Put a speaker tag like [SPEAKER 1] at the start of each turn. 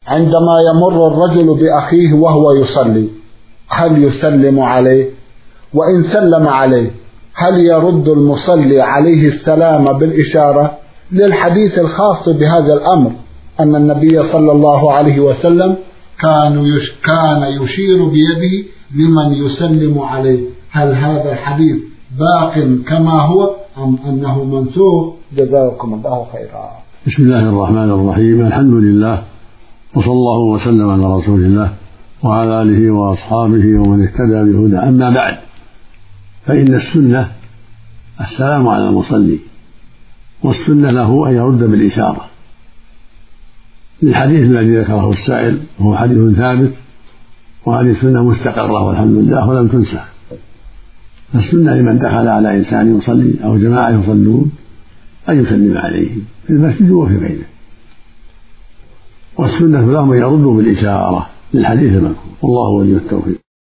[SPEAKER 1] عندما يمر الرجل بأخيه وهو يصلي هل يسلم عليه؟ وإن سلم عليه هل يرد المصلي عليه السلام بالإشارة؟ للحديث الخاص بهذا الأمر أن النبي صلى الله عليه وسلم كان يشير بيده لمن يسلم عليه. هل هذا الحديث باق كما هو أم أنه منسوخ؟ جزاكم الله خيرا.
[SPEAKER 2] بسم الله الرحمن الرحيم. الحمد لله وصلى الله وسلم على رسول الله وعلى آله وأصحابه ومن اهتدى بهدى. أما بعد، فإن السنة السلام على المصلي، والسنة له أن يرد بالإشارة للحديث الذي ذكره السائل، وهو حديث ثابت، وهذه السنة مستقرة والحمد لله ولم تنسخ. السنة لمن دخل على إنسان يصلي أو جماعة يصلون أن يسلم عليه في المسجد وفي غيره، والسنة لهم أن يردوا بالإشارة للحديث المذكور، والله ولي التوفيق.